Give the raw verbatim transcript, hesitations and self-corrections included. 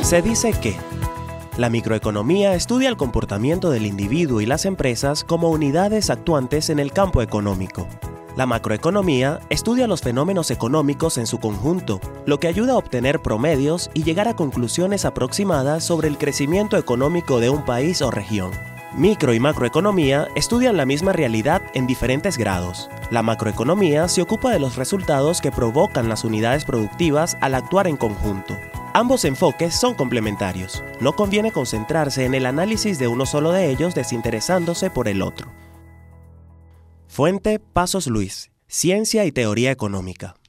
Se dice que la microeconomía estudia el comportamiento del individuo y las empresas como unidades actuantes en el campo económico. La macroeconomía estudia los fenómenos económicos en su conjunto, lo que ayuda a obtener promedios y llegar a conclusiones aproximadas sobre el crecimiento económico de un país o región. Micro y macroeconomía estudian la misma realidad en diferentes grados. La macroeconomía se ocupa de los resultados que provocan las unidades productivas al actuar en conjunto. Ambos enfoques son complementarios. No conviene concentrarse en el análisis de uno solo de ellos desinteresándose por el otro. Fuente: Pasos Luis, Ciencia y Teoría Económica.